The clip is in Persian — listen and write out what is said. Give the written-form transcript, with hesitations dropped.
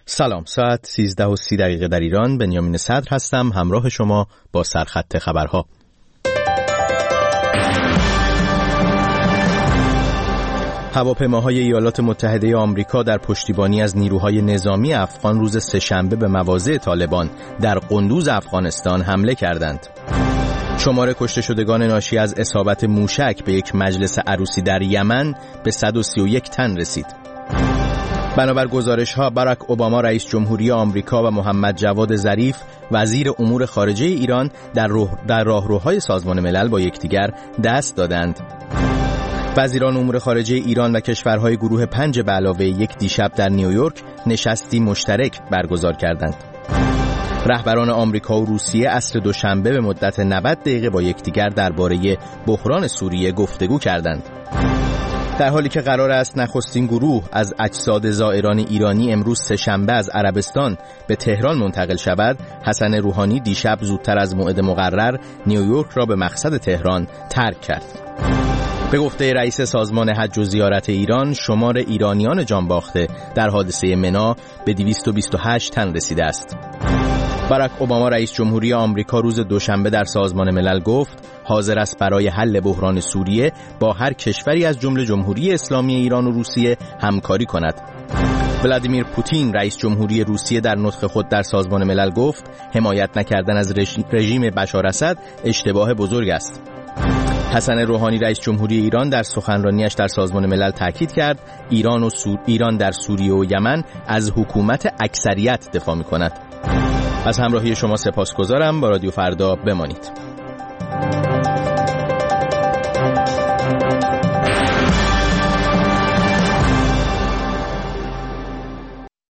سلام، ساعت 13:30 در ایران. بنیامین صدر هستم، همراه شما با سرخط خبرها. هواپیماهای ایالات متحده آمریکا در پشتیبانی از نیروهای نظامی افغان روز سه‌شنبه به مواضع طالبان در قندوز افغانستان حمله کردند. شمار کشته شدگان ناشی از اصابت موشک به یک مجلس عروسی در یمن به 131 تن رسید. بنابر گزارش‌ها باراک اوباما رئیس جمهوری آمریکا و محمد جواد ظریف وزیر امور خارجه ایران در راهروهای سازمان ملل با یکدیگر دست دادند. وزیران امور خارجه ایران و کشورهای گروه 5 به علاوه 1 دیشب در نیویورک نشستی مشترک برگزار کردند. رهبران آمریکا و روسیه عصر دوشنبه به مدت 90 دقیقه با یکدیگر درباره بحران سوریه گفتگو کردند. در حالی که قرار است نخستین گروه از اجساد زائران ایرانی امروز سه‌شنبه از عربستان به تهران منتقل شود، حسن روحانی دیشب زودتر از موعد مقرر نیویورک را به مقصد تهران ترک کرد. به گفته رئیس سازمان حج و زیارت ایران، شمار ایرانیان جانباخته در حادثه منی به 228 تن رسیده است. باراک اوباما رئیس جمهوری آمریکا روز دوشنبه در سازمان ملل گفت حاضر است برای حل بحران سوریه با هر کشوری از جمله جمهوری اسلامی ایران و روسیه همکاری کند. ولادیمیر پوتین رئیس جمهوری روسیه در نطق خود در سازمان ملل گفت حمایت نکردن از رژیم بشار اسد اشتباه بزرگ است. حسن روحانی رئیس جمهوری ایران در سخنرانیش در سازمان ملل تاکید کرد ایران در سوریه و یمن از حکومت اکثریت دفاع می‌کند. از همراهی شما سپاسگزارم. با رادیو فردا بمانید.